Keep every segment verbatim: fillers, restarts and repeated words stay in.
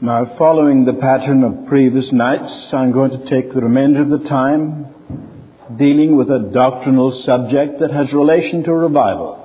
Now, following the pattern of previous nights, I'm going to take the remainder of the time dealing with a doctrinal subject that has relation to revival.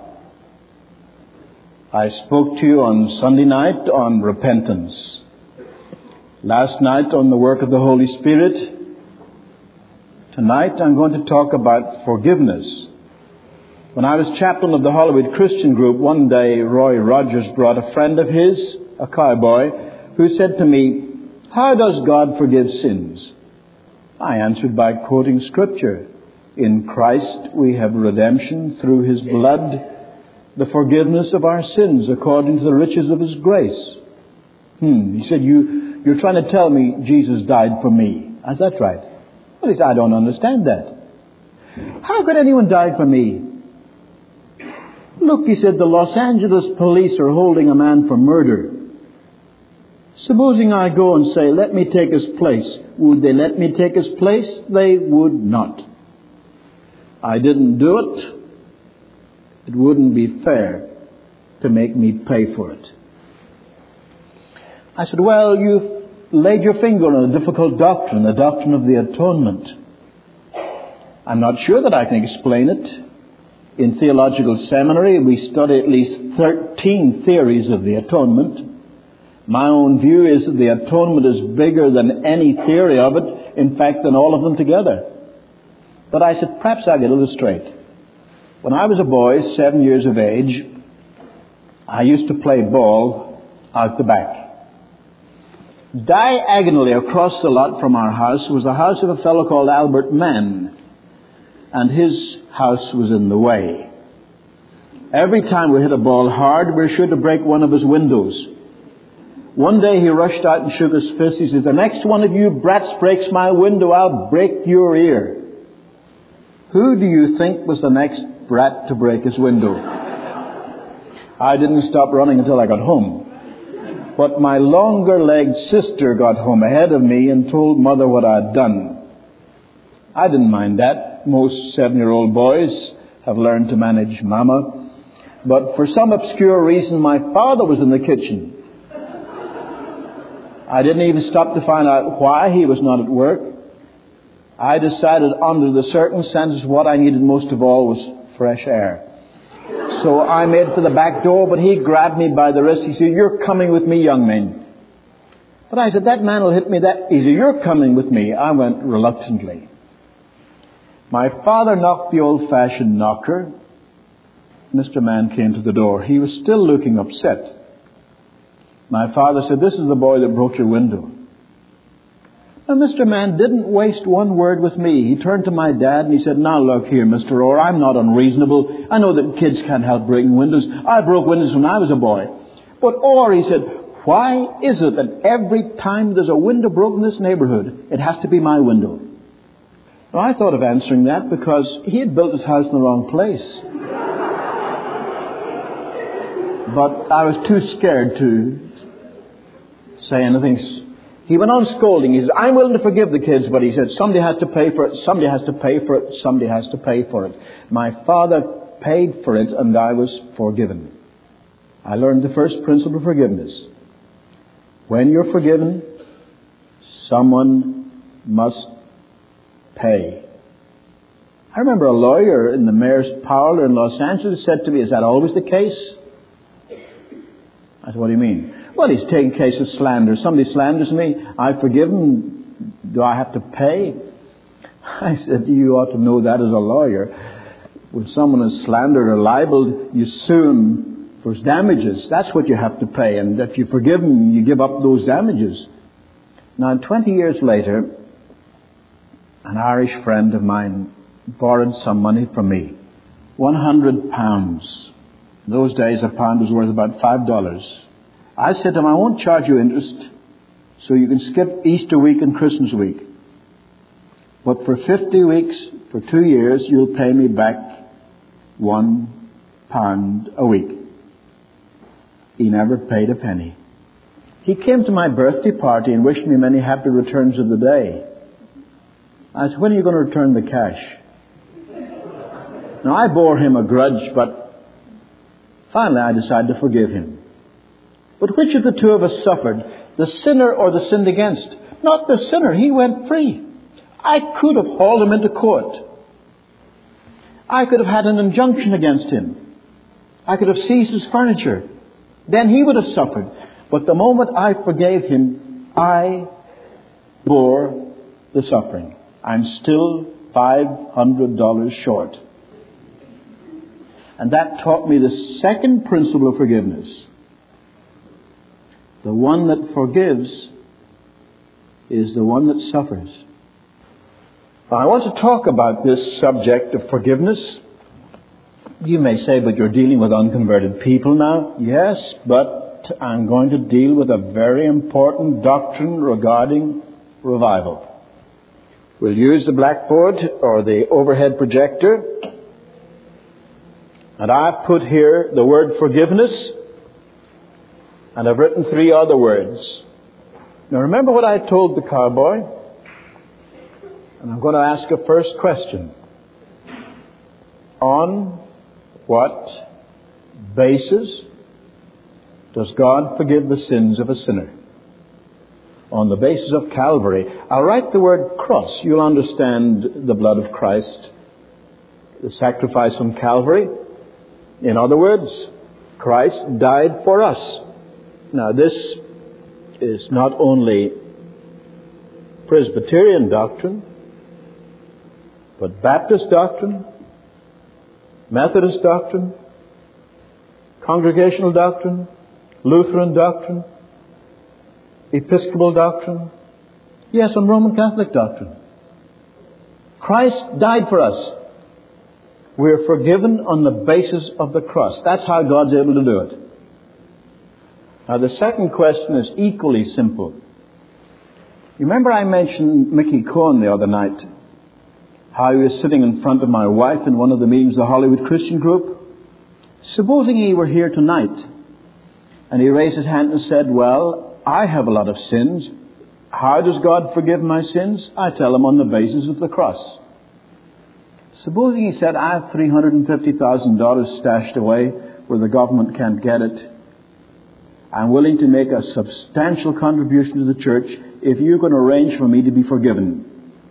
I spoke to you on Sunday night on repentance. Last night on the work of the Holy Spirit. Tonight I'm going to talk about forgiveness. When I was chaplain of the Hollywood Christian Group, one day Roy Rogers brought a friend of his, a cowboy, who said to me, "How does God forgive sins?" I answered by quoting Scripture. In Christ we have redemption through His blood, the forgiveness of our sins according to the riches of His grace. Hmm. He said, you, you're trying to tell me Jesus died for me. I said, that's right. Well, he said, I don't understand that. How could anyone die for me? Look, he said, the Los Angeles police are holding a man for murder. Supposing I go and say, let me take his place. Would they let me take his place? They would not. I didn't do it. It wouldn't be fair to make me pay for it. I said, well, you've laid your finger on a difficult doctrine, the doctrine of the atonement. I'm not sure that I can explain it. In theological seminary, we study at least thirteen theories of the atonement. My own view is that the atonement is bigger than any theory of it, in fact, than all of them together. But I said, perhaps I could illustrate. When I was a boy, seven years of age, I used to play ball out the back. Diagonally across the lot from our house was the house of a fellow called Albert Mann, and his house was in the way. Every time we hit a ball hard, we were sure to break one of his windows. One day he rushed out and shook his fist. He says, the next one of you brats breaks my window, I'll break your ear. Who do you think was the next brat to break his window? I didn't stop running until I got home. But my longer-legged sister got home ahead of me and told Mother what I'd done. I didn't mind that. Most seven-year-old boys have learned to manage Mama. But for some obscure reason, my father was in the kitchen. I didn't even stop to find out why he was not at work. I decided under the circumstances what I needed most of all was fresh air. So I made for the back door, but he grabbed me by the wrist. He said, you're coming with me, young man. But I said, that man will hit me that easy. You're coming with me. I went reluctantly. My father knocked the old-fashioned knocker. Mister Mann came to the door. He was still looking upset. My father said, this is the boy that broke your window. And Mister Mann didn't waste one word with me. He turned to my dad and he said, now look here, Mister Orr, I'm not unreasonable. I know that kids can't help breaking windows. I broke windows when I was a boy. But Orr, he said, why is it that every time there's a window broken in this neighborhood, it has to be my window? Now, I thought of answering that because he had built his house in the wrong place. But I was too scared to say anything. He went on scolding. He said, I'm willing to forgive the kids, but he said, somebody has to pay for it, somebody has to pay for it, somebody has to pay for it. My father paid for it, and I was forgiven. I learned the first principle of forgiveness. When you're forgiven, someone must pay. I remember a lawyer in the mayor's parlor in Los Angeles said to me, is that always the case? I said, what do you mean? Well, he's taking case of slander. Somebody slanders me. I forgive him. Do I have to pay? I said, you ought to know that as a lawyer. When someone is slandered or libeled, you sue him for damages. That's what you have to pay. And if you forgive him, you give up those damages. Now, twenty years later, an Irish friend of mine borrowed some money from me. one hundred pounds. In those days, a pound was worth about five dollars. I said to him, I won't charge you interest, so you can skip Easter week and Christmas week. But for fifty weeks, for two years, you'll pay me back one pound a week. He never paid a penny. He came to my birthday party and wished me many happy returns of the day. I said, when are you going to return the cash? Now, I bore him a grudge, but finally I decided to forgive him. But which of the two of us suffered? The sinner or the sinned against? Not the sinner. He went free. I could have hauled him into court. I could have had an injunction against him. I could have seized his furniture. Then he would have suffered. But the moment I forgave him, I bore the suffering. I'm still five hundred dollars short. And that taught me the second principle of forgiveness. The one that forgives is the one that suffers. Now, I want to talk about this subject of forgiveness. You may say, but you're dealing with unconverted people now. Yes, but I'm going to deal with a very important doctrine regarding revival. We'll use the blackboard or the overhead projector. And I've put here the word forgiveness. And I've written three other words. Now remember what I told the cowboy? And I'm going to ask a first question. On what basis does God forgive the sins of a sinner? On the basis of Calvary. I'll write the word cross. You'll understand the blood of Christ, the sacrifice on Calvary. In other words, Christ died for us. Now this is not only Presbyterian doctrine, but Baptist doctrine, Methodist doctrine, Congregational doctrine, Lutheran doctrine, Episcopal doctrine, yes, and Roman Catholic doctrine. Christ died for us. We're forgiven on the basis of the cross. That's how God's able to do it. Now the second question is equally simple. You remember I mentioned Mickey Cohen the other night? How he was sitting in front of my wife in one of the meetings of the Hollywood Christian Group. Supposing he were here tonight and he raised his hand and said, well, I have a lot of sins. How does God forgive my sins? I tell him on the basis of the cross. Supposing he said, I have three hundred fifty thousand dollars stashed away where the government can't get it. I'm willing to make a substantial contribution to the church if you can arrange for me to be forgiven.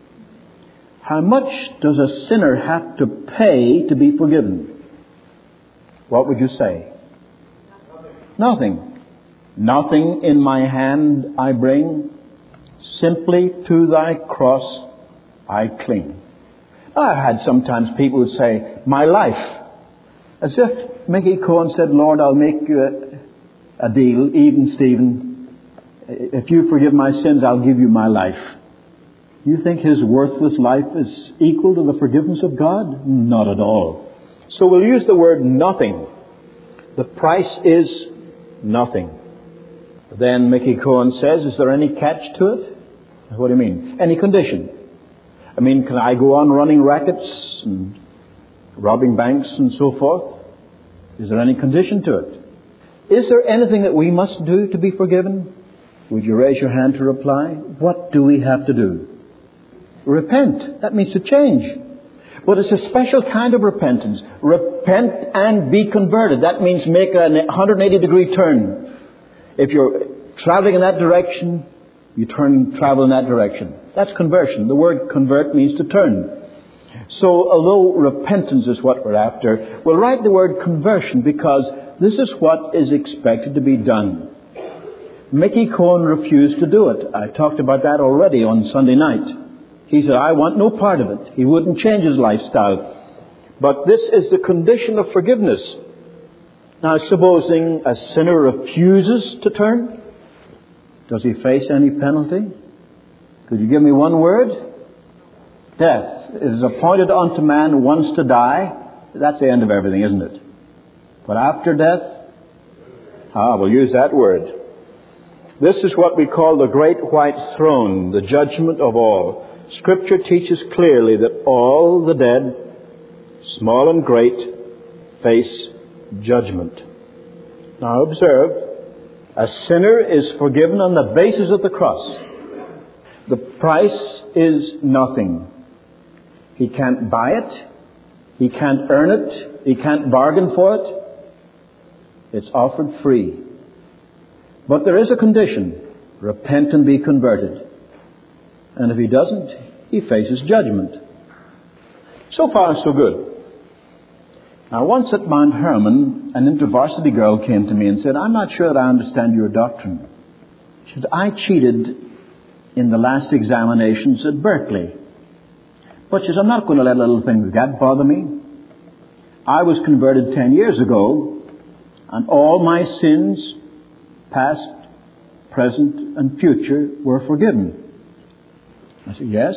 How much does a sinner have to pay to be forgiven? What would you say? Nothing. Nothing in my hand I bring. Simply to thy cross I cling. I've had sometimes people would say, my life. As if Mickey Cohen said, Lord, I'll make you a, a deal, even Stephen. If you forgive my sins, I'll give you my life. You think his worthless life is equal to the forgiveness of God? Not at all. So we'll use the word nothing. The price is nothing. Then Mickey Cohen says, is there any catch to it? What do you mean? Any condition? I mean, can I go on running rackets and robbing banks and so forth? Is there any condition to it? Is there anything that we must do to be forgiven? Would you raise your hand to reply? What do we have to do? Repent. That means to change. But it's a special kind of repentance. Repent and be converted. That means make a one hundred eighty degree turn. If you're traveling in that direction, you turn, travel in that direction. That's conversion. The word convert means to turn. So although repentance is what we're after, we'll write the word conversion because this is what is expected to be done. Mickey Cohen refused to do it. I talked about that already on Sunday night. He said, I want no part of it. He wouldn't change his lifestyle. But this is the condition of forgiveness. Now, supposing a sinner refuses to turn, does he face any penalty? Could you give me one word? Death. It is appointed unto man once to die. That's the end of everything, isn't it? But after death, ah, we'll use that word. This is what we call the great white throne, the judgment of all. Scripture teaches clearly that all the dead, small and great, face judgment. Now observe, a sinner is forgiven on the basis of the cross. The price is nothing. He can't buy it. He can't earn it. He can't bargain for it. It's offered free. But there is a condition. repent and be converted. And if he doesn't, he faces judgment. So far, so good. Now, once at Mount Hermon, an InterVarsity girl came to me and said, I'm not sure that I understand your doctrine. She said, I cheated in the last examinations at Berkeley. But she said, I'm not going to let little things like that bother me. I was converted ten years ago, and all my sins, past, present, and future, were forgiven. I said, yes.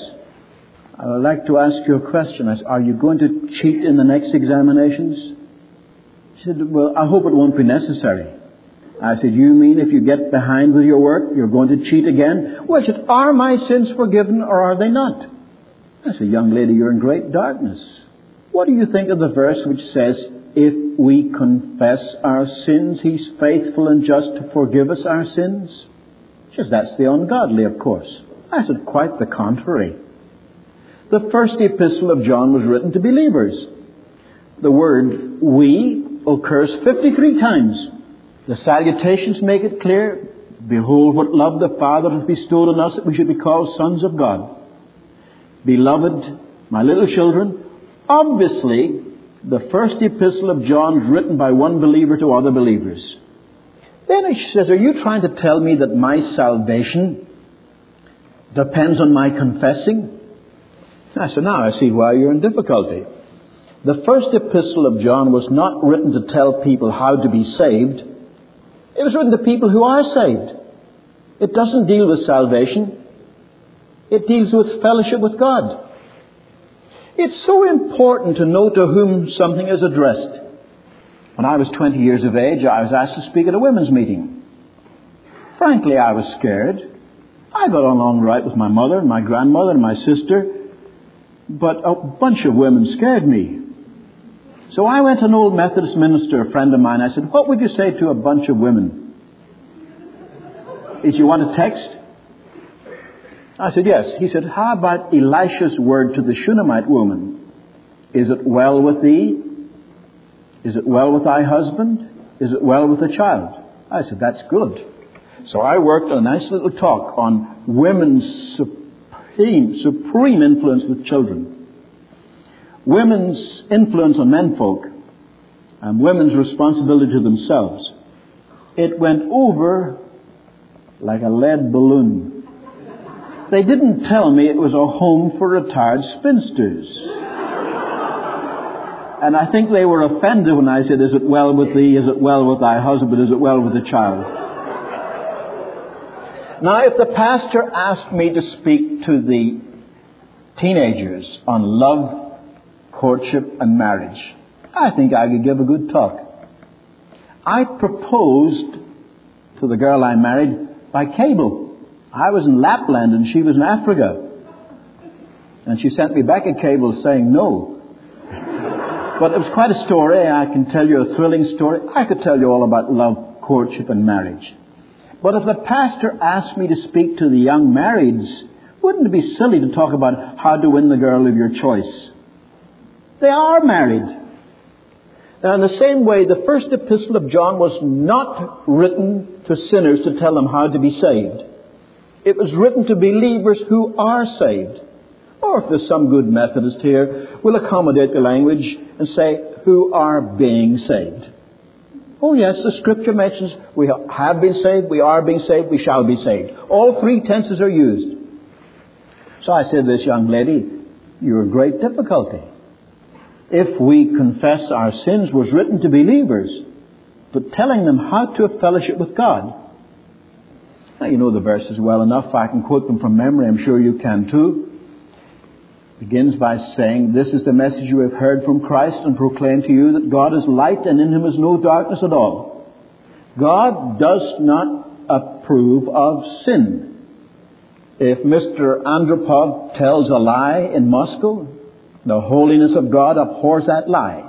I would like to ask you a question. I said, are you going to cheat in the next examinations? She said, well, I hope it won't be necessary. I said, you mean if you get behind with your work, you're going to cheat again? Well, she said, are my sins forgiven or are they not? I said, young lady, you're in great darkness. What do you think of the verse which says, if we confess our sins, he's faithful and just to forgive us our sins? She said, that's the ungodly, of course. I said, quite the contrary. The first epistle of John was written to believers. The word we occurs fifty-three times. The salutations make it clear. Behold what love the Father hath bestowed on us that we should be called sons of God. Beloved, my little children, obviously the first epistle of John is written by one believer to other believers. Then he says, are you trying to tell me that my salvation depends on my confessing? I said, now I see why you're in difficulty. The first epistle of John was not written to tell people how to be saved. It was written to people who are saved. It doesn't deal with salvation. It deals with fellowship with God. It's so important to know to whom something is addressed. When I was twenty years of age, I was asked to speak at a women's meeting. Frankly, I was scared. I got along right with my mother and my grandmother and my sister. But a bunch of women scared me. So I went to an old Methodist minister, a friend of mine. I said, what would you say to a bunch of women? Is you want a text? I said, yes. He said, how about Elisha's word to the Shunammite woman? Is it well with thee? Is it well with thy husband? Is it well with the child? I said, that's good. So I worked on a nice little talk on women's supreme, supreme influence with children. Women's influence on menfolk. And women's responsibility to themselves. It went over like a lead balloon. They didn't tell me it was a home for retired spinsters. And I think they were offended when I said, is it well with thee? Is it well with thy husband? Is it well with the child? Now, if the pastor asked me to speak to the teenagers on love, courtship, and marriage, I think I could give a good talk. I proposed to the girl I married by cable. I was in Lapland and she was in Africa. And she sent me back a cable saying no. But it was quite a story. I can tell you a thrilling story. I could tell you all about love, courtship, and marriage. But if the pastor asked me to speak to the young marrieds, wouldn't it be silly to talk about how to win the girl of your choice? They are married. Now, in the same way, the first epistle of John was not written to sinners to tell them how to be saved. It was written to believers who are saved. Or if there's some good Methodist here, we'll accommodate the language and say, who are being saved. Oh yes, the Scripture mentions we have been saved, we are being saved, we shall be saved. All three tenses are used. So I said to this young lady, you're in great difficulty. If we confess our sins was written to believers, but telling them how to have fellowship with God. Now you know the verses well enough. I can quote them from memory. I'm sure you can too. Begins by saying, this is the message you have heard from Christ and proclaim to you, that God is light and in him is no darkness at all. God does not approve of sin. If Mister Andropov tells a lie in Moscow, the holiness of God abhors that lie.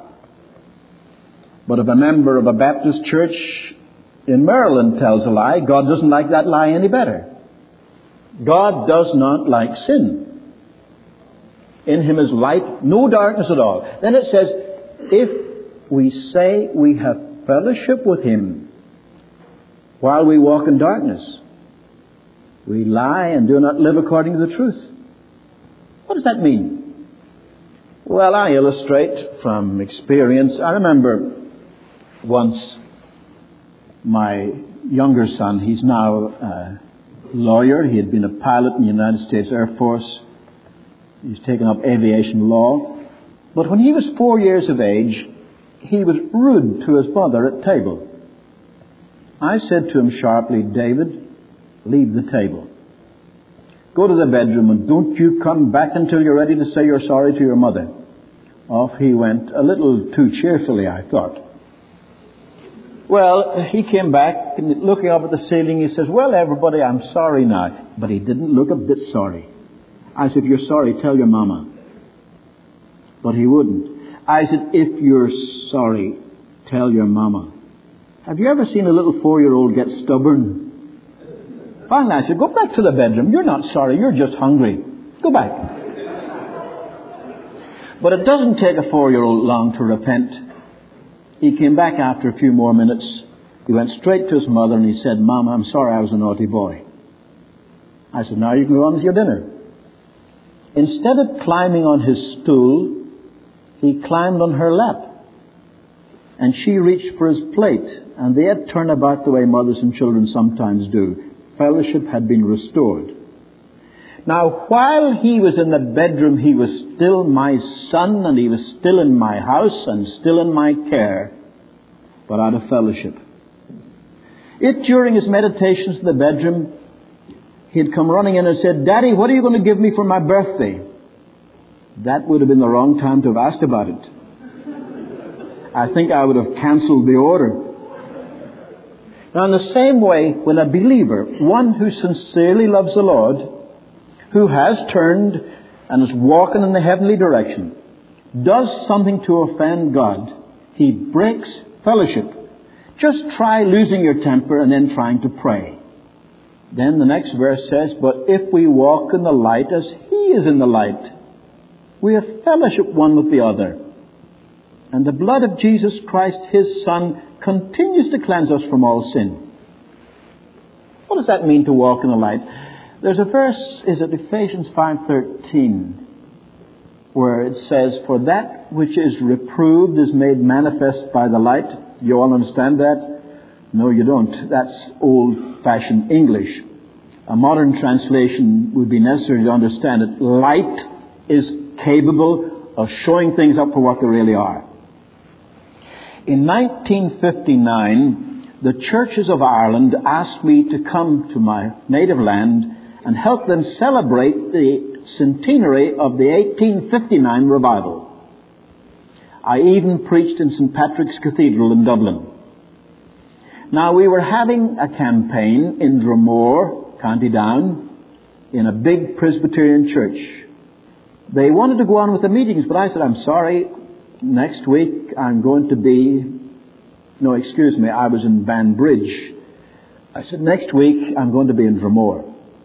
But if a member of a Baptist church in Maryland tells a lie, God doesn't like that lie any better. God does not like sin. In him is light, no darkness at all. Then it says, if we say we have fellowship with him while we walk in darkness, We lie and do not live according to the truth. What does that mean? Well, I illustrate from experience. I remember once my younger son, he's now a lawyer. He had been a pilot in the United States Air Force. He's taken up aviation law. But when he was four years of age, he was rude to his mother at table. I said to him sharply, David, leave the table. Go to the bedroom and don't you come back until you're ready to say you're sorry to your mother. Off he went, a little too cheerfully, I thought. Well, he came back and looking up at the ceiling, he says, well, everybody, I'm sorry now. But he didn't look a bit sorry. I said, if you're sorry, tell your mama. But he wouldn't. I said, if you're sorry, tell your mama. Have you ever seen a little four-year-old get stubborn? Finally, I said, go back to the bedroom. You're not sorry, you're just hungry. Go back. But it doesn't take a four-year-old long to repent. He came back after a few more minutes. He went straight to his mother and he said, Mom, I'm sorry I was a naughty boy. I said, now you can go on with your dinner. Instead of climbing on his stool, he climbed on her lap. And she reached for his plate. And they had turned about the way mothers and children sometimes do. Fellowship had been restored. Now, while he was in the bedroom, he was still my son, and he was still in my house, and still in my care, but out of fellowship. If during his meditations in the bedroom, he had come running in and said, Daddy, what are you going to give me for my birthday? That would have been the wrong time to have asked about it. I think I would have cancelled the order. Now, in the same way, when a believer, one who sincerely loves the Lord, who has turned and is walking in the heavenly direction, does something to offend God, he breaks fellowship. Just try losing your temper and then trying to pray. Then the next verse says, but if we walk in the light as he is in the light, we have fellowship one with the other. And the blood of Jesus Christ, his Son, continues to cleanse us from all sin. What does that mean to walk in the light? There's a verse, is it Ephesians five thirteen, where it says, for that which is reproved is made manifest by the light. You all understand that? No, you don't. That's old-fashioned English. A modern translation would be necessary to understand it. Light is capable of showing things up for what they really are. In nineteen fifty-nine, the churches of Ireland asked me to come to my native land and help them celebrate the centenary of the eighteen fifty-nine revival. I even preached in Saint Patrick's Cathedral in Dublin. Now, we were having a campaign in Dromore, County Down, in a big Presbyterian church. They wanted to go on with the meetings, but I said, I'm sorry, next week I'm going to be... No, excuse me, I was in Banbridge. I said, next week I'm going to be in Dromore.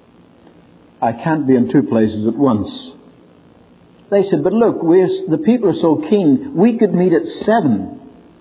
I can't be in two places at once. They said, but look, we're, the people are so keen, we could meet at seven.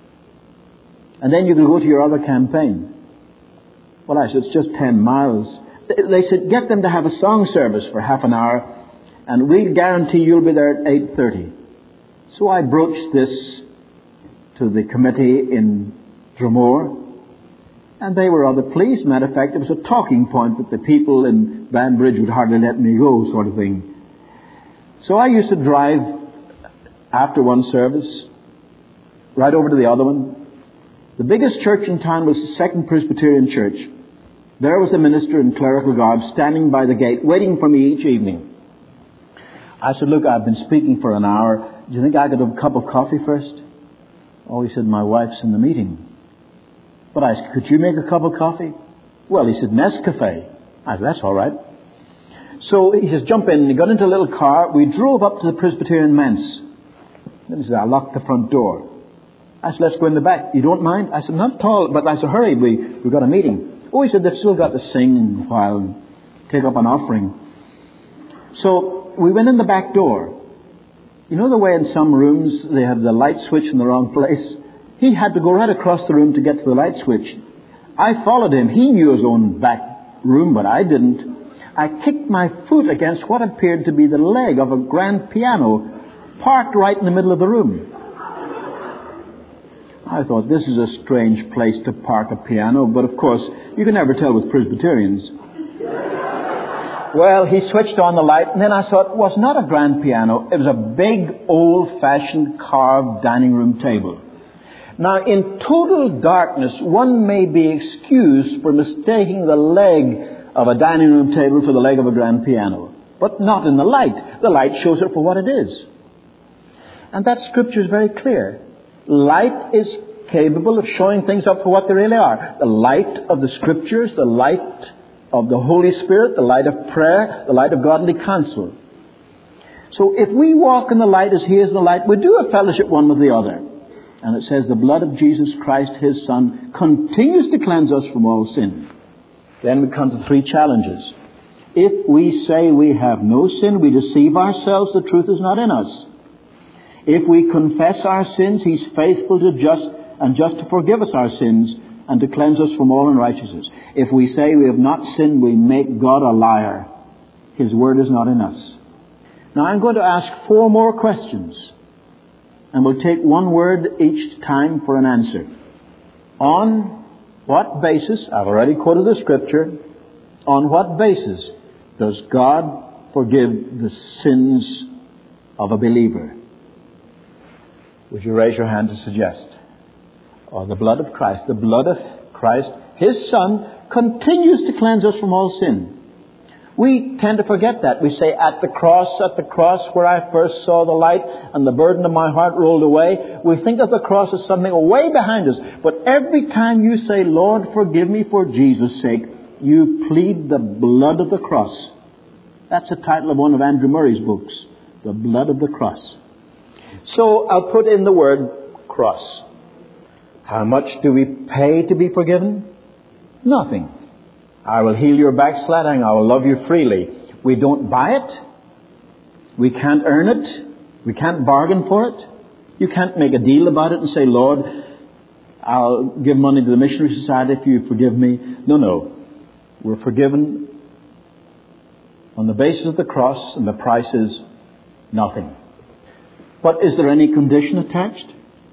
And then you could go to your other campaign. Well, I said, it's just ten miles. They said, get them to have a song service for half an hour, and we'll guarantee you'll be there at eight thirty. So I broached this to the committee in Dromore, and they were rather pleased. Matter of fact, it was a talking point that the people in Banbridge would hardly let me go, sort of thing. So I used to drive after one service, right over to the other one. The biggest church in town was the Second Presbyterian Church. There was a minister in clerical garb standing by the gate, waiting for me each evening. I said, look, I've been speaking for an hour. Do you think I could have a cup of coffee first? Oh, he said, my wife's in the meeting. But I said, could you make a cup of coffee? Well, he said, Nescafe. I said, that's all right. So he says, jump in. And he got into a little car. We drove up to the Presbyterian manse. Then he said, I locked the front door. I said, let's go in the back. You don't mind? I said, not at all. But I said, hurry, we, we've got a meeting. Oh, he said, they've still got to sing while and take up an offering. So we went in the back door. You know the way in some rooms they have the light switch in the wrong place? He had to go right across the room to get to the light switch. I followed him. He knew his own back room, but I didn't. I kicked my foot against what appeared to be the leg of a grand piano parked right in the middle of the room. I thought, this is a strange place to park a piano, but of course, you can never tell with Presbyterians. Well, he switched on the light, and then I saw it was not a grand piano. It was a big, old-fashioned carved dining room table. Now, in total darkness, one may be excused for mistaking the leg of a dining room table for the leg of a grand piano. But not in the light. The light shows it for what it is. And that scripture is very clear. Light is capable of showing things up for what they really are. The light of the scriptures, the light of the Holy Spirit, the light of prayer, the light of godly counsel. So if we walk in the light as He is in the light, we do have fellowship one with the other. And it says the blood of Jesus Christ, His Son, continues to cleanse us from all sin. Then we come to three challenges. If we say we have no sin, we deceive ourselves, the truth is not in us. If we confess our sins, He's faithful to just and just to forgive us our sins and to cleanse us from all unrighteousness. If we say we have not sinned, we make God a liar. His word is not in us. Now I'm going to ask four more questions, and we'll take one word each time for an answer. On what basis, I've already quoted the scripture, on what basis does God forgive the sins of a believer? Would you raise your hand to suggest? Or the blood of Christ. The blood of Christ, His Son, continues to cleanse us from all sin. We tend to forget that. We say, at the cross, at the cross where I first saw the light and the burden of my heart rolled away. We think of the cross as something way behind us. But every time you say, Lord, forgive me for Jesus' sake, you plead the blood of the cross. That's the title of one of Andrew Murray's books, The Blood of the Cross. So I'll put in the word cross. How much do we pay to be forgiven? Nothing. I will heal your backsliding. I will love you freely. We don't buy it. We can't earn it. We can't bargain for it. You can't make a deal about it and say, Lord, I'll give money to the Missionary Society if you forgive me. No, no. We're forgiven on the basis of the cross, and the price is nothing. But is there any condition attached?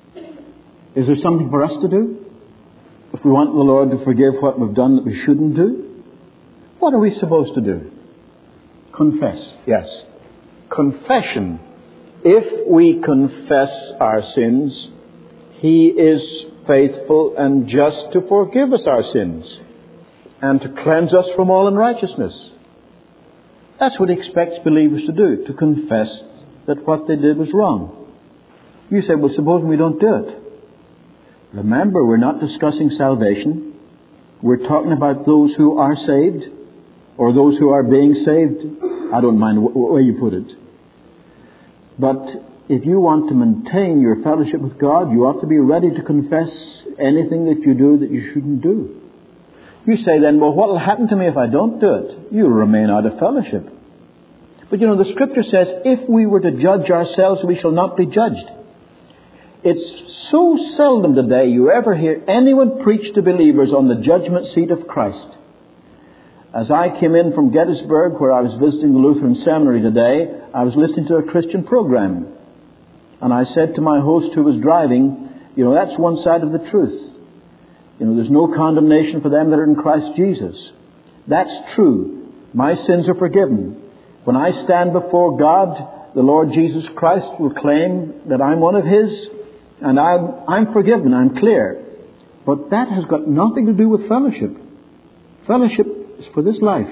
Is there something for us to do? If we want the Lord to forgive what we've done that we shouldn't do, what are we supposed to do? Confess. Yes. Confession. If we confess our sins, He is faithful and just to forgive us our sins and to cleanse us from all unrighteousness. That's what He expects believers to do, to confess that what they did was wrong. You say, well, suppose we don't do it. Remember, we're not discussing salvation. We're talking about those who are saved or those who are being saved. I don't mind what way you put it. But if you want to maintain your fellowship with God, you ought to be ready to confess anything that you do that you shouldn't do. You say then, well, what will happen to me if I don't do it? You'll remain out of fellowship. But you know, the scripture says, if we were to judge ourselves, we shall not be judged. It's so seldom today you ever hear anyone preach to believers on the judgment seat of Christ. As I came in from Gettysburg, where I was visiting the Lutheran Seminary today, I was listening to a Christian program. And I said to my host who was driving, you know, that's one side of the truth. You know, there's no condemnation for them that are in Christ Jesus. That's true. My sins are forgiven. When I stand before God, the Lord Jesus Christ will claim that I'm one of His, and I'm, I'm forgiven, I'm clear. But that has got nothing to do with fellowship. Fellowship is for this life.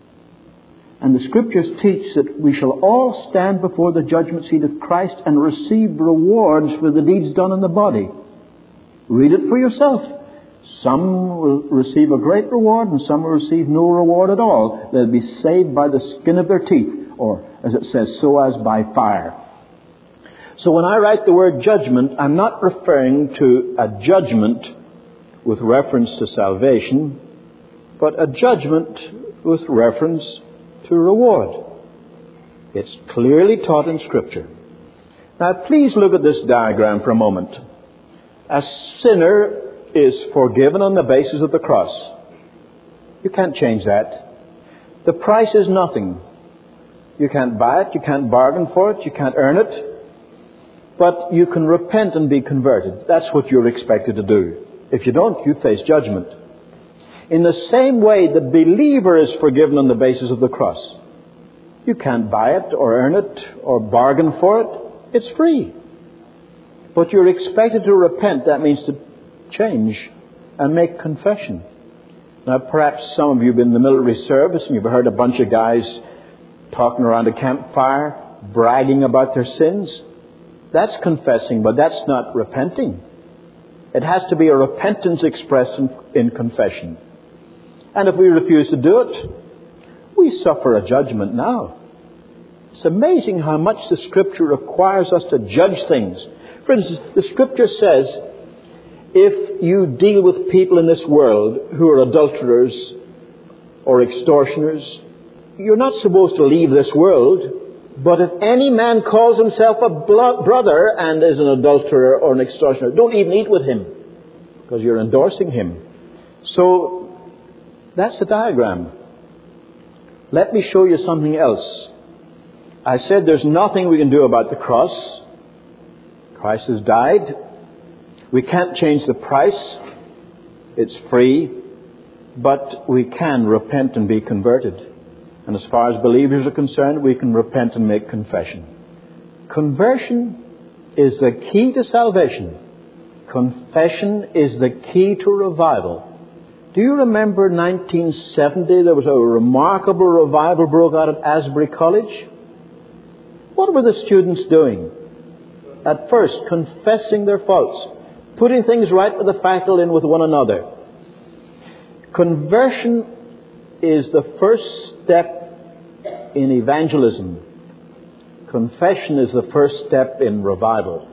And the Scriptures teach that we shall all stand before the judgment seat of Christ and receive rewards for the deeds done in the body. Read it for yourself. Some will receive a great reward and some will receive no reward at all. They'll be saved by the skin of their teeth, or as it says, so as by fire. So when I write the word judgment, I'm not referring to a judgment with reference to salvation, but a judgment with reference to reward. It's clearly taught in Scripture. Now please look at this diagram for a moment. A sinner is forgiven on the basis of the cross. You can't change that. The price is nothing. You can't buy it, you can't bargain for it, you can't earn it. But you can repent and be converted. That's what you're expected to do. If you don't, you face judgment. In the same way, the believer is forgiven on the basis of the cross. You can't buy it or earn it or bargain for it. It's free. But you're expected to repent. That means to change and make confession. Now, perhaps some of you have been in the military service and you've heard a bunch of guys talking around a campfire, bragging about their sins. That's confessing, but that's not repenting. It has to be a repentance expressed in, in confession. And if we refuse to do it, we suffer a judgment now. It's amazing how much the Scripture requires us to judge things. For instance, the Scripture says, if you deal with people in this world who are adulterers or extortioners, you're not supposed to leave this world. But if any man calls himself a brother and is an adulterer or an extortioner, don't even eat with him, because you're endorsing him. So that's the diagram. Let me show you something else. I said there's nothing we can do about the cross. Christ has died. We can't change the price. It's free. But we can repent and be converted. And as far as believers are concerned, we can repent and make confession. Conversion is the key to salvation. Confession is the key to revival. Do you remember nineteen seventy, there was a remarkable revival broke out at Asbury College? What were the students doing? At first, confessing their faults, putting things right with the faculty and with one another. Conversion is the first step in evangelism. Confession is the first step in revival.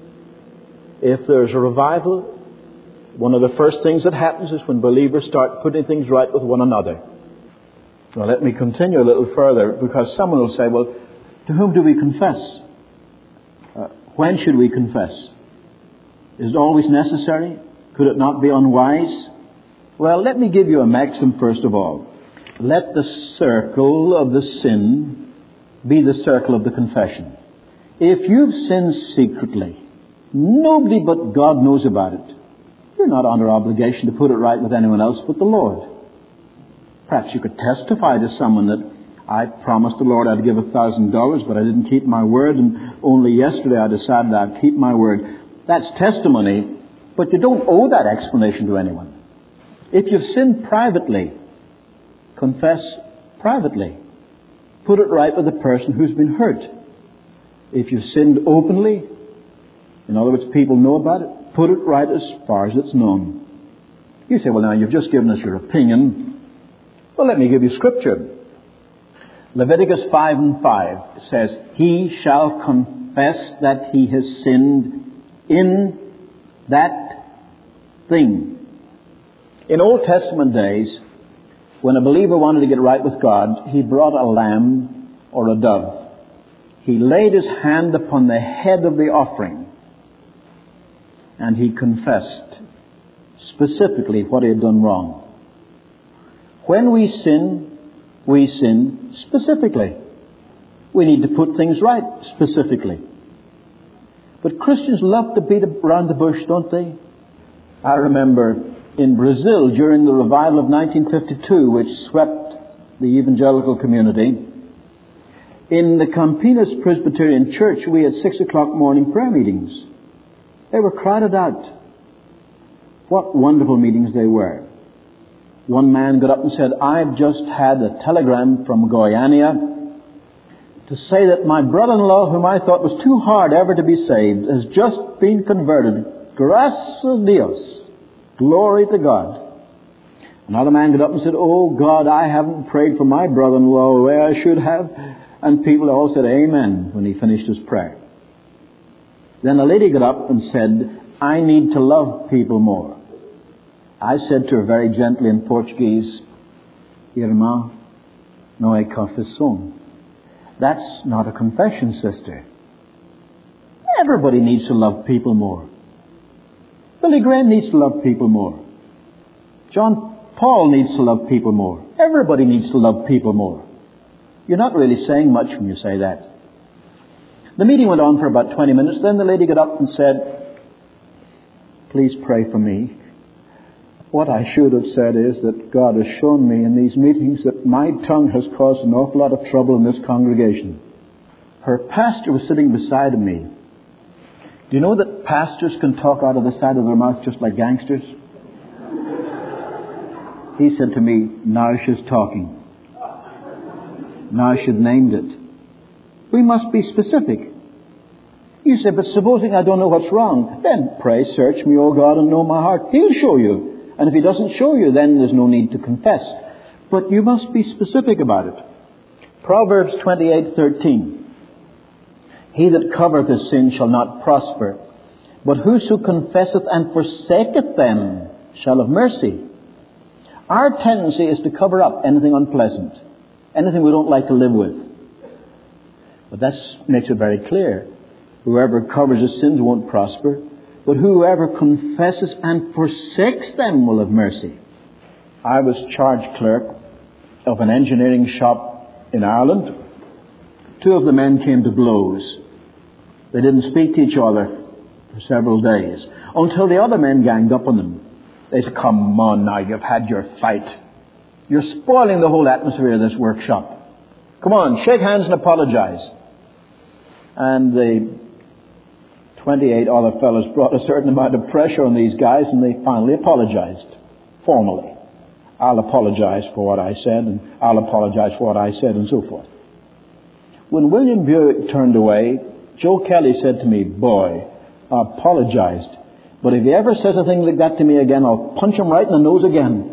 If there's a revival, one of the first things that happens is when believers start putting things right with one another. Now let me continue a little further, because someone will say, well, to whom do we confess? Uh, when should we confess? Is it always necessary? Could it not be unwise? Well, let me give you a maxim first of all. Let the circle of the sin be the circle of the confession. If you've sinned secretly, nobody but God knows about it. You're not under obligation to put it right with anyone else but the Lord. Perhaps you could testify to someone that I promised the Lord I'd give a thousand dollars, but I didn't keep my word, and only yesterday I decided I'd keep my word. That's testimony, but you don't owe that explanation to anyone. If you've sinned privately, confess privately. Put it right with the person who's been hurt. If you've sinned openly, in other words, people know about it, put it right as far as it's known. You say, well, now, you've just given us your opinion. Well, let me give you Scripture. Leviticus five and five says, he shall confess that he has sinned in that thing. In Old Testament days, when a believer wanted to get right with God, he brought a lamb or a dove. He laid his hand upon the head of the offering, and he confessed specifically what he had done wrong. When we sin, we sin specifically. We need to put things right specifically. But Christians love to beat around the bush, don't they? I remember in Brazil during the revival of nineteen fifty-two, which swept the evangelical community, in the Campinas Presbyterian Church, we had six o'clock morning prayer meetings. They were crowded out. What wonderful meetings they were. One man got up and said, I've just had a telegram from Goiânia to say that my brother-in-law, whom I thought was too hard ever to be saved, has just been converted. Gracias a Dios. Glory to God. Another man got up and said, oh God, I haven't prayed for my brother-in-law the way I should have. And people all said amen when he finished his prayer. Then a lady got up and said, I need to love people more. I said to her very gently in Portuguese, Irmã, não é confissão. That's not a confession, sister. Everybody needs to love people more. Billy Graham needs to love people more. John Paul needs to love people more. Everybody needs to love people more. You're not really saying much when you say that. The meeting went on for about twenty minutes. Then the lady got up and said, "Please pray for me." What I should have said is that God has shown me in these meetings that my tongue has caused an awful lot of trouble in this congregation. Her pastor was sitting beside me. Do you know that pastors can talk out of the side of their mouth just like gangsters? He said to me, "Now she's talking. Now she'd named it." We must be specific. You say, "But supposing I don't know what's wrong?" Then pray, "Search me, O God, and know my heart." He'll show you. And if he doesn't show you, then there's no need to confess. But you must be specific about it. Proverbs twenty-eight thirteen. "He that covereth his sin shall not prosper, but whoso confesseth and forsaketh them shall have mercy." Our tendency is to cover up anything unpleasant, anything we don't like to live with. But that makes it very clear. Whoever covers his sins won't prosper, but whoever confesses and forsakes them will have mercy. I was charge clerk of an engineering shop in Ireland. Two of the men came to blows. They didn't speak to each other for several days, until the other men ganged up on them. They said, "Come on now, you've had your fight. You're spoiling the whole atmosphere of this workshop. Come on, shake hands and apologize." And the twenty-eight other fellows brought a certain amount of pressure on these guys, and they finally apologized, formally. "I'll apologize for what I said, and I'll apologize for what I said," and so forth. When William Buick turned away, Joe Kelly said to me, "Boy, I apologized, but if he ever says a thing like that to me again, I'll punch him right in the nose again."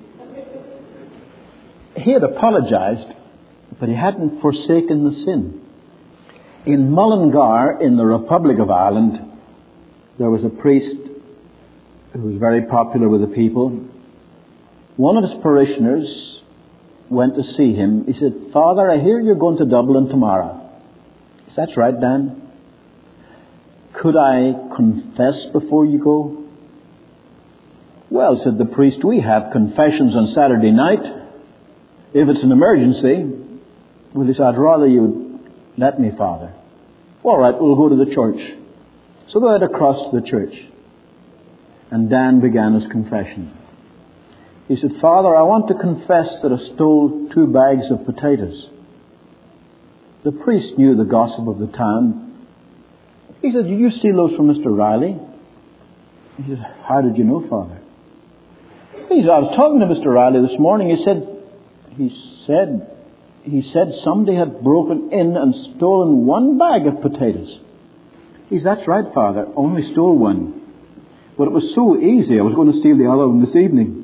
He had apologized, but he hadn't forsaken the sin. In Mullingar, in the Republic of Ireland, there was a priest who was very popular with the people. One of his parishioners went to see him. He said, "Father, I hear you're going to Dublin tomorrow." He said, "That's right, Dan. Could I confess before you go?" "Well," said the priest, "we have confessions on Saturday night. If it's an emergency." Well, he said, "I'd rather you let me, Father." "All right, we'll go to the church." So they went across to the church. And Dan began his confession. He said, "Father, I want to confess that I stole two bags of potatoes." The priest knew the gossip of the town. He said, "Did you steal those from Mister Riley?" He said, "How did you know, Father?" He said, "I was talking to Mister Riley this morning. He said, he said, He said somebody had broken in and stolen one bag of potatoes." He said, "That's right, Father. Only stole one. But it was so easy, I was going to steal the other one this evening."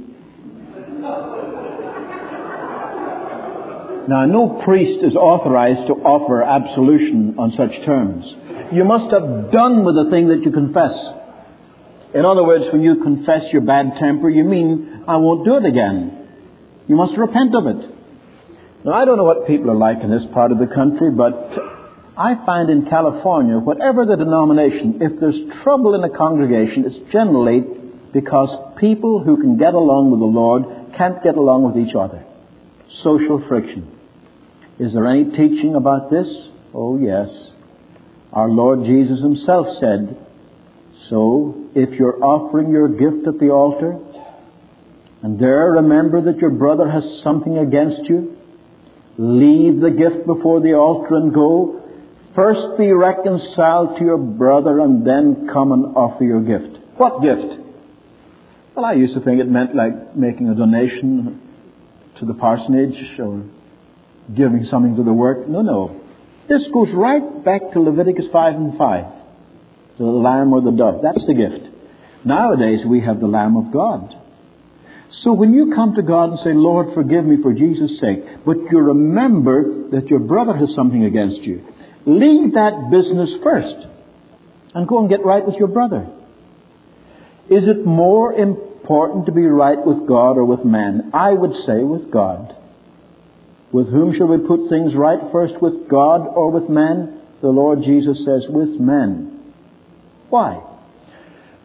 Now, no priest is authorized to offer absolution on such terms. You must have done with the thing that you confess. In other words, when you confess your bad temper, you mean, "I won't do it again." You must repent of it. Now, I don't know what people are like in this part of the country, but I find in California, whatever the denomination, if there's trouble in a congregation, it's generally because people who can get along with the Lord can't get along with each other. Social friction. Is there any teaching about this? Oh, yes. Our Lord Jesus himself said, "So, if you're offering your gift at the altar, and there remember that your brother has something against you, leave the gift before the altar and go. First be reconciled to your brother and then come and offer your gift." What gift? Well, I used to think it meant like making a donation to the parsonage or giving something to the work. No, no. This goes right back to Leviticus five and five. The lamb or the dove. That's the gift. Nowadays we have the Lamb of God. So when you come to God and say, "Lord, forgive me for Jesus' sake," but you remember that your brother has something against you, leave that business first and go and get right with your brother. Is it more important to be right with God or with man? I would say with God. With whom shall we put things right first, with God or with man? The Lord Jesus says, with men. Why?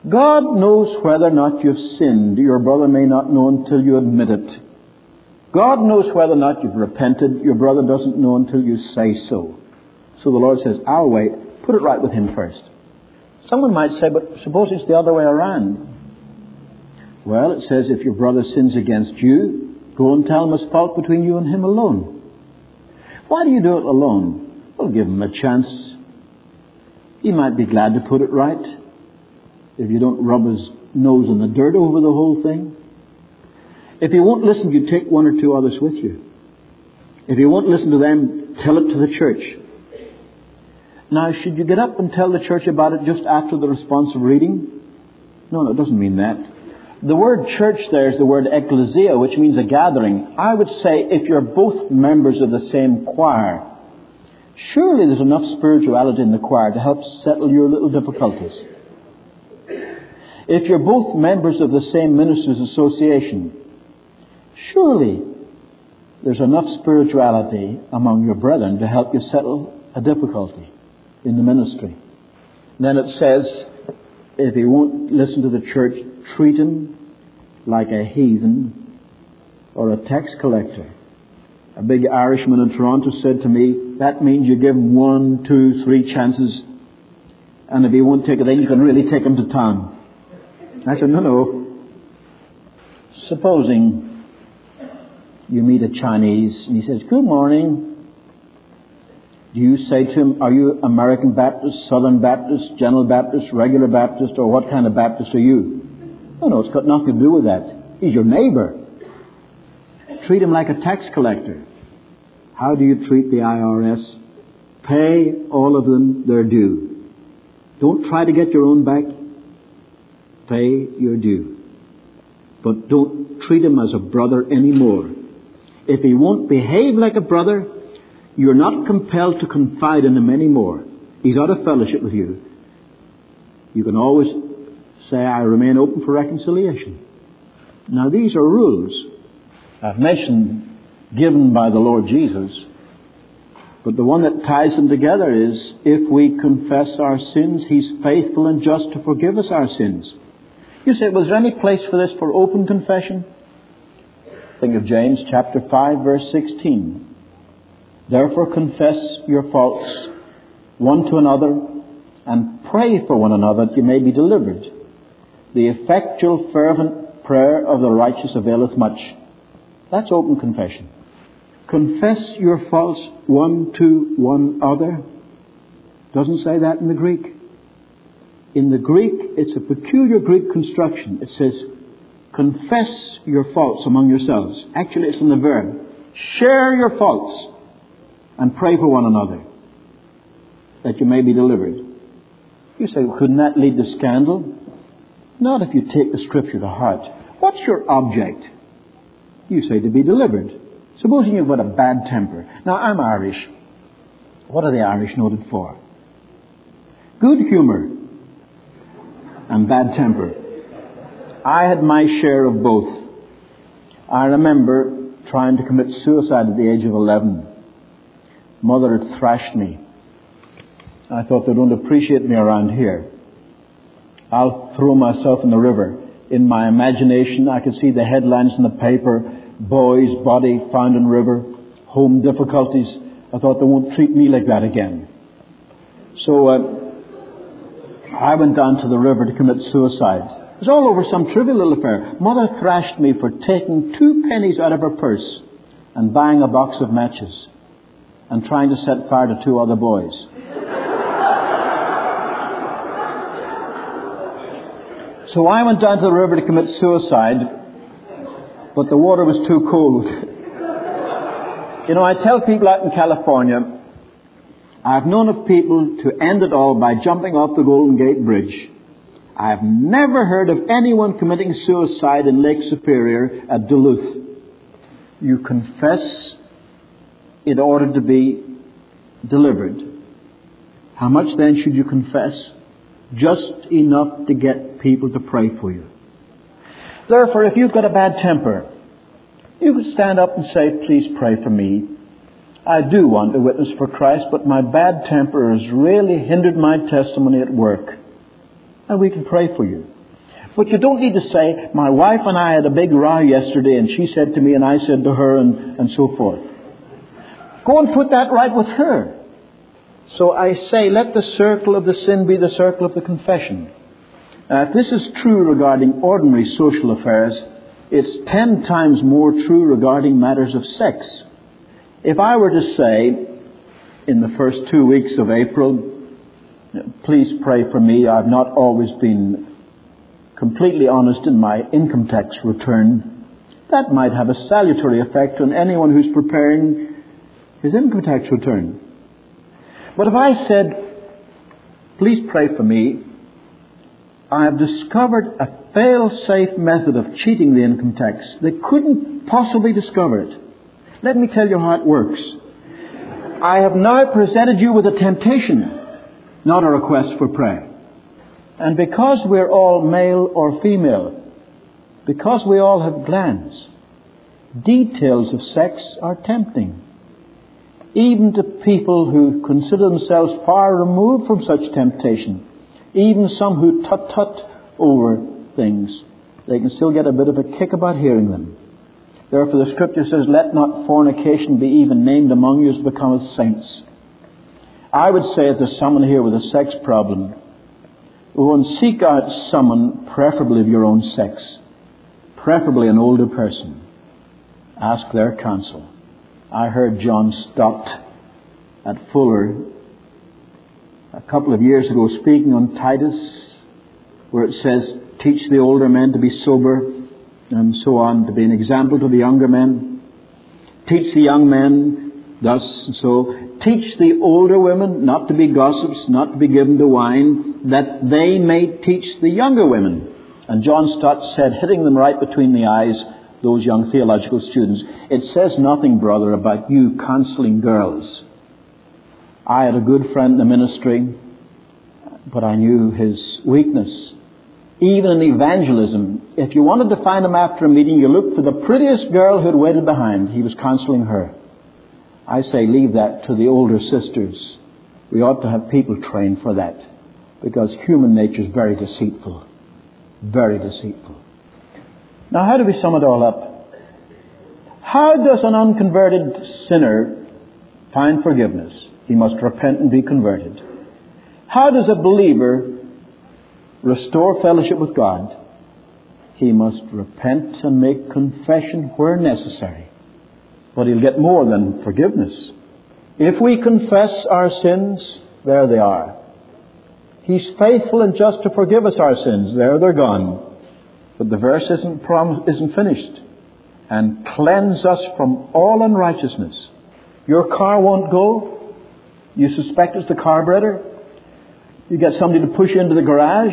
God knows whether or not you've sinned. Your brother may not know until you admit it. God knows whether or not you've repented. Your brother doesn't know until you say so. So the Lord says, I'll wait. Put it right with him first. Someone might say, but suppose it's the other way around. Well, it says if your brother sins against you, go and tell him his fault between you and him alone. Why do you do it alone? Well, give him a chance. He might be glad to put it right if you don't rub his nose in the dirt over the whole thing. If he won't listen, you take one or two others with you. If he won't listen to them, tell it to the church. Now, should you get up and tell the church about it just after the responsive reading? No, no, it doesn't mean that. The word church there is the word ecclesia, which means a gathering. I would say if you're both members of the same choir, surely there's enough spirituality in the choir to help settle your little difficulties. If you're both members of the same ministers' association, surely there's enough spirituality among your brethren to help you settle a difficulty in the ministry. Then it says, if he won't listen to the church, treat him like a heathen or a tax collector. A big Irishman in Toronto said to me, that means you give him one, two, three chances, and if he won't take it, then you can really take him to town. I said, no, no. Supposing you meet a Chinese and he says, good morning. Do you say to him, are you American Baptist, Southern Baptist, General Baptist, Regular Baptist, or what kind of Baptist are you? Oh, no, it's got nothing to do with that. He's your neighbor. Treat him like a tax collector. How do you treat the I R S? Pay all of them their due. Don't try to get your own back. Pay your due. But don't treat him as a brother anymore. If he won't behave like a brother, you're not compelled to confide in him anymore. He's out of fellowship with you. You can always say, I remain open for reconciliation. Now, these are rules I've mentioned given by the Lord Jesus. But the one that ties them together is, if we confess our sins, He's faithful and just to forgive us our sins. You say, was there any place for this for open confession? Think of James chapter five, verse sixteen. Therefore confess your faults one to another and pray for one another that you may be delivered. The effectual fervent prayer of the righteous availeth much. That's open confession. Confess your faults one to one other. Doesn't say that in the Greek. In the Greek, it's a peculiar Greek construction. It says, confess your faults among yourselves. Actually, it's in the verb. Share your faults and pray for one another that you may be delivered. You say, well, couldn't that lead to scandal? Not if you take the Scripture to heart. What's your object? You say to be delivered. Supposing you've got a bad temper. Now, I'm Irish. What are the Irish noted for? Good humour and bad temper. I had my share of both. I remember trying to commit suicide at the age of eleven. Mother had thrashed me. I thought they don't appreciate me around here. I'll throw myself in the river. In my imagination, I could see the headlines in the paper, boy's body found in river, home difficulties. I thought they won't treat me like that again. So uh, I went down to the river to commit suicide. It was all over some trivial little affair. Mother thrashed me for taking two pennies out of her purse and buying a box of matches and trying to set fire to two other boys. So I went down to the river to commit suicide, but the water was too cold. You know, I tell people out in California, I've known of people to end it all by jumping off the Golden Gate Bridge. I've never heard of anyone committing suicide in Lake Superior at Duluth. You confess in order to be delivered. How much then should you confess? Just enough to get people to pray for you. Therefore, if you've got a bad temper, you could stand up and say, please pray for me. I do want to witness for Christ, but my bad temper has really hindered my testimony at work. And we can pray for you. But you don't need to say, my wife and I had a big row yesterday and she said to me and I said to her and, and so forth. Go and put that right with her. So I say, let the circle of the sin be the circle of the confession. Now, if this is true regarding ordinary social affairs, it's ten times more true regarding matters of sex. If I were to say, in the first two weeks of April, please pray for me, I've not always been completely honest in my income tax return, that might have a salutary effect on anyone who's preparing his income tax return. But if I said, please pray for me, I have discovered a fail-safe method of cheating the income tax. They couldn't possibly discover it. Let me tell you how it works. I have now presented you with a temptation, not a request for prayer. And because we're all male or female, because we all have glands, details of sex are tempting. Even to people who consider themselves far removed from such temptation, even some who tut-tut over things, they can still get a bit of a kick about hearing them. Therefore the Scripture says, let not fornication be even named among you as becometh saints. I would say if there's someone here with a sex problem, go and seek out someone, preferably of your own sex, preferably an older person. Ask their counsel. I heard John Stott at Fuller a couple of years ago speaking on Titus, where it says, teach the older men to be sober, and so on, to be an example to the younger men. Teach the young men thus and so. Teach the older women not to be gossips, not to be given to wine, that they may teach the younger women. And John Stott said, hitting them right between the eyes, those young theological students, it says nothing, brother, about you counseling girls. I had a good friend in the ministry, but I knew his weakness. Even in evangelism, if you wanted to find him after a meeting, you looked for the prettiest girl who had waited behind. He was counseling her. I say leave that to the older sisters. We ought to have people trained for that, because human nature is very deceitful. Very deceitful. Now, how do we sum it all up? How does an unconverted sinner find forgiveness? He must repent and be converted. How does a believer restore fellowship with God? He must repent and make confession where necessary. But he'll get more than forgiveness. If we confess our sins, there they are. He's faithful and just to forgive us our sins. There they're gone. But the verse isn't prom- isn't finished. And cleanse us from all unrighteousness. Your car won't go. You suspect it's the carburetor. You get somebody to push you into the garage.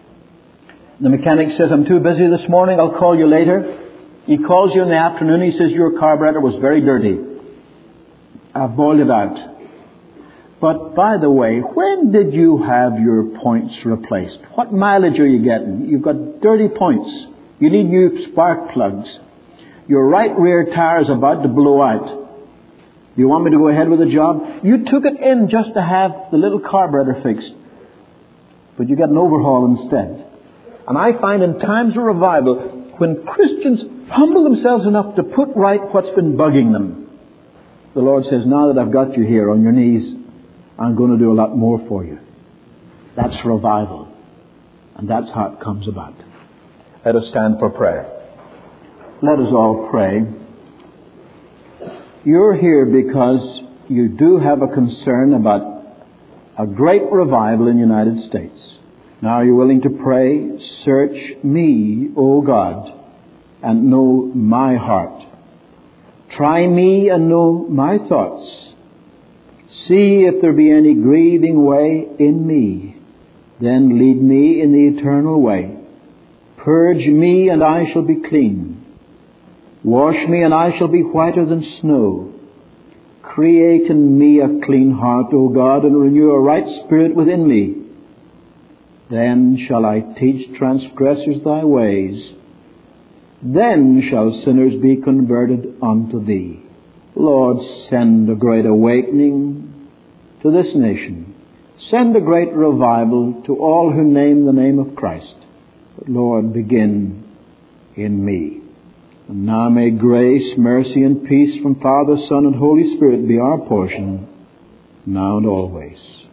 The mechanic says, I'm too busy this morning, I'll call you later. He calls you in the afternoon, he says, your carburetor was very dirty. I've boiled it out. But by the way, when did you have your points replaced? What mileage are you getting? You've got dirty points. You need new spark plugs. Your right rear tire is about to blow out. Do you want me to go ahead with the job? You took it in just to have the little carburetor fixed. But you got an overhaul instead. And I find in times of revival, when Christians humble themselves enough to put right what's been bugging them, the Lord says, now that I've got you here on your knees, I'm going to do a lot more for you. That's revival. And that's how it comes about. Let us stand for prayer. Let us all pray. You're here because you do have a concern about a great revival in the United States. Now are you willing to pray? Search me, O God, and know my heart. Try me and know my thoughts. See if there be any grieving way in me. Then lead me in the eternal way. Purge me and I shall be clean. Wash me and I shall be whiter than snow. Create in me a clean heart, O God, and renew a right spirit within me. Then shall I teach transgressors thy ways. Then shall sinners be converted unto thee. Lord, send a great awakening to this nation. Send a great revival to all who name the name of Christ. But Lord, begin in me. And now may grace, mercy, and peace from Father, Son, and Holy Spirit be our portion, now and always.